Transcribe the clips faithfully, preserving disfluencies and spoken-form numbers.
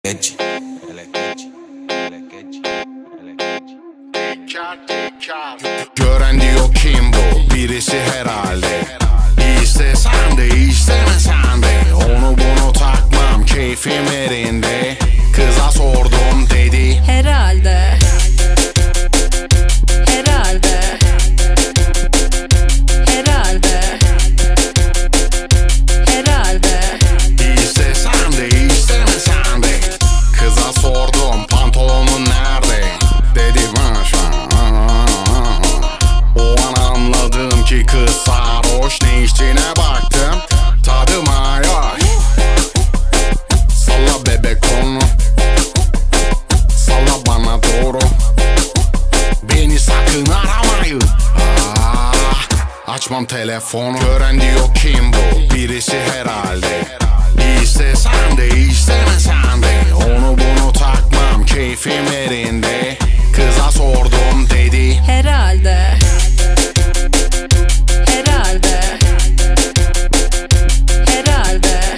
Geç. Hele geç. Hele geç. Hele geç. Gören diyor kim bu? Birisi herhalde. İste sen de isteme sen de. Onu bunu takmam, keyfim yerinde. Kıza sordum dedi herhalde. Herhalde. Herhalde. Herhalde. İste sen de isteme sen de. Kıza sordum pantolonun nerede? Dedi maşa. O an anladım ki kız sarhoş, ne içtiğine baktım. Tadım ayaş. Salla bebek onu, salla bana doğru. Beni sakın aramayın. Ah, açmam telefonu. Gören diyor kim bu? Birisi herhalde. İste sen de isteme sen de. Onu bunu takmam, keyfim yerinde. Kıza sordum dedi Herhalde. Herhalde. Herhalde.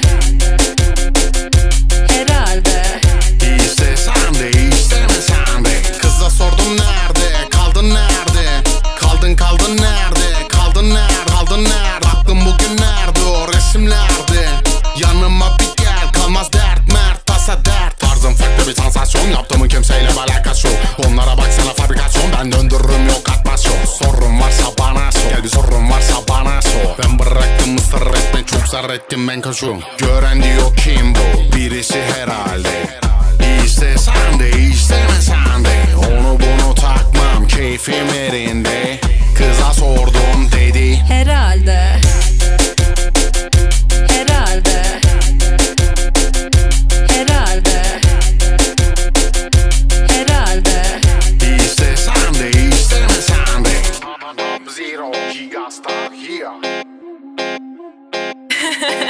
Herhalde. İste sen de isteme sen de. Kıza sordum nerede? Kaldın nerede? Kaldın kaldın nerede? Kaldın nerede? Kaldın nerede? Aklım bugün nerede? O resimlerde. Yanıma bir gel, kalmaz dert mert tasa dert. Tarzım farklı bir sansasyon, yaptığımın kimseyle alakası yok. Onlara baksana fabrikasyon, ben döndürürüm yok atmasyon. Sorun varsa bana sor, gel bir sorun varsa bana sor. Ben bıraktım ısrar etme, çok zar ettim ben kaçıyorum. Gören diyor kim bu? Birisi herhalde. İste sen de isteme sen de. Onu bunu takmam, keyfim yerinde. Kıza sordum dedi Herhalde. Herhalde. Herhalde. Herhalde. İste sen de isteme sen de. Zero gigastar here.